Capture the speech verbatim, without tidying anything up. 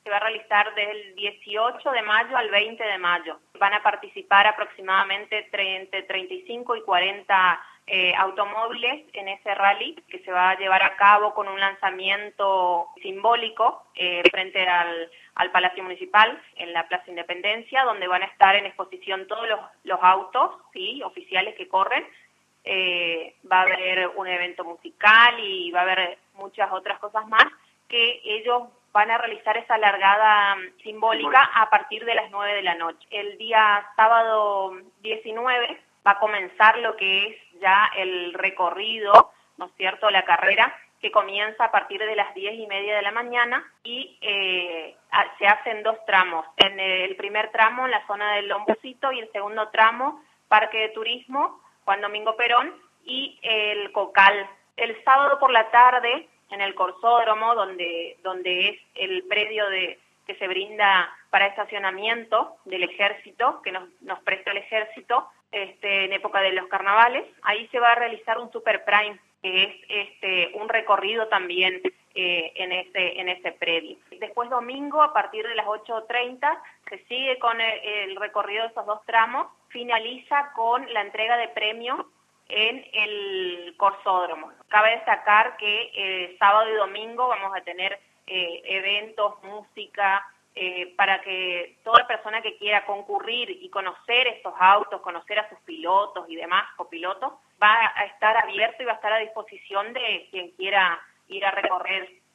se va a realizar del dieciocho de mayo al veinte de mayo. Van a participar aproximadamente entre treinta y cinco y cuarenta eh, automóviles en ese rally, que se va a llevar a cabo con un lanzamiento simbólico eh, frente al, al Palacio Municipal, en la Plaza Independencia, donde van a estar en exposición todos los, los autos, ¿sí?, oficiales que corren. Eh, va a haber un evento musical y va a haber muchas otras cosas más, que ellos van a realizar esa largada simbólica a partir de las nueve de la noche. El día sábado diecinueve va a comenzar lo que es ya el recorrido, ¿no es cierto?, la carrera, que comienza a partir de las diez y media de la mañana y eh, se hacen dos tramos. En el primer tramo, en la zona del Lombucito, y el segundo tramo, Parque de Turismo, Juan Domingo Perón, y el Cocal. El sábado por la tarde, en el Corsódromo, donde, donde es el predio de, que se brinda para estacionamiento del Ejército, que nos, nos presta el Ejército este, en época de los carnavales, ahí se va a realizar un Super Prime, que es este, un recorrido también eh, en, ese, en ese predio. Después domingo, a partir de las ocho treinta, se sigue con el, el recorrido de esos dos tramos, finaliza con la entrega de premios en el Corsódromo. Cabe destacar que eh, sábado y domingo vamos a tener eh, eventos, música, eh, para que toda persona que quiera concurrir y conocer estos autos, conocer a sus pilotos y demás copilotos, va a estar abierto y va a estar a disposición de quien quiera ir a recorrer